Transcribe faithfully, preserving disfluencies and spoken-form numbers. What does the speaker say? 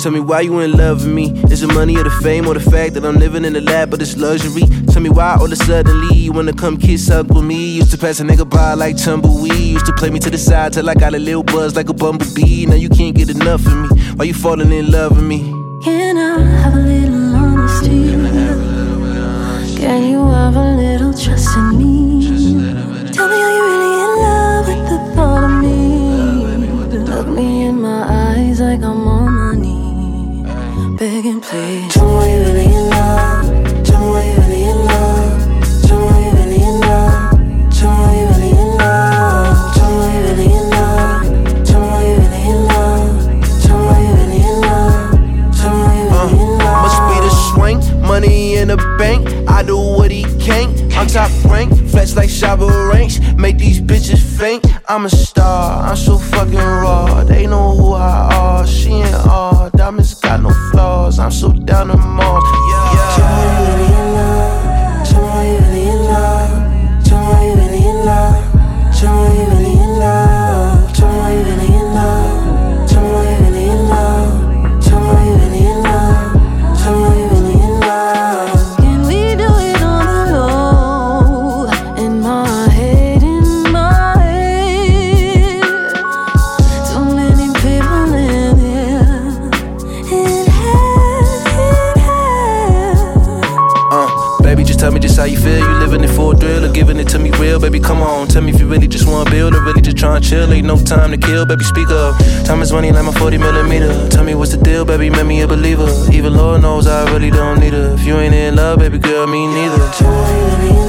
Tell me why you in love with me. Is it money or the fame or the fact that I'm living in the lab, but it's luxury? Tell me why all of a suddenly you wanna come kiss up with me. Used to pass a nigga by like tumbleweed. Used to play me to the side till I got a little buzz like a bumblebee. Now you can't get enough of me. Why you falling in love with me? Can I have a little honesty? Can you have a little trust in me? Tell me, are you really in love with the thought of me? Look me in my eyes like I'm on my knees, begging please. Tell me, are you really in love? Tell me, are you really in love? Tell me, are you really in love? Tell me, are you really in love? Tell me, are you really in love? Tell me, are you really in love? Tell me, are you really in love? Tell me, are you really in love? Must be the swing, money in the bank. I do what he can't. I'm top rank, flex like Shabba Ranks. Make these bitches faint. I'm a star, I'm so fucking raw. They know who I are. She ain't all diamonds got no flaws. I'm so down to Mars. Yeah. Tell me, are you really in love? Tell me, are you really in love? Tell me, are you really in love? Tell me, are you really in love? Tell me, are you really in love? Tell me, are you really in love? Tell me, are you really in love? Tell me, are you really in love? Can we do it on the low? In my head, in my head. So many people living in hell, in hell. Uh, baby, just tell me just how you feel. You living it for a thrill or giving it to me real? Baby, come on, tell me if you really just wanna build or really just tryna chill. Ain't no time to kill, baby, speak up. Time is money like my forty millimeter. Tell me what's the deal, baby, make me a believer. Even Lord knows I really don't need her. If you ain't in love, baby girl, me neither. Tell me, are you really in